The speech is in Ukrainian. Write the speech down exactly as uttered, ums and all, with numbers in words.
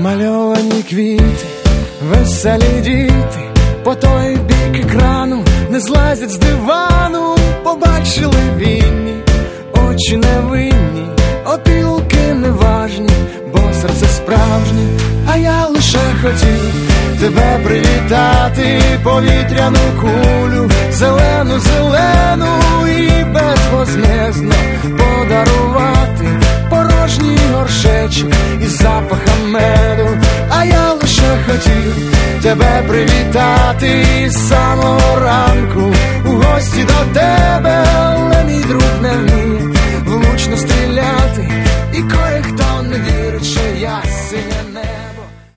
Намальовані квіти, веселі діти, по той бік екрану не злазять з дивану. Побачили вінні, очі невинні, опілки неважні, бо серце справжнє. А я лише хотів тебе привітати, повітряну кулю, зелену, зелену, і безвозмездно подарувати порожній горшечок із запахом меду. А я лише хотів тебе привітати з самого ранку у гості до тебе, але мій друг не вміє влучно стріляти.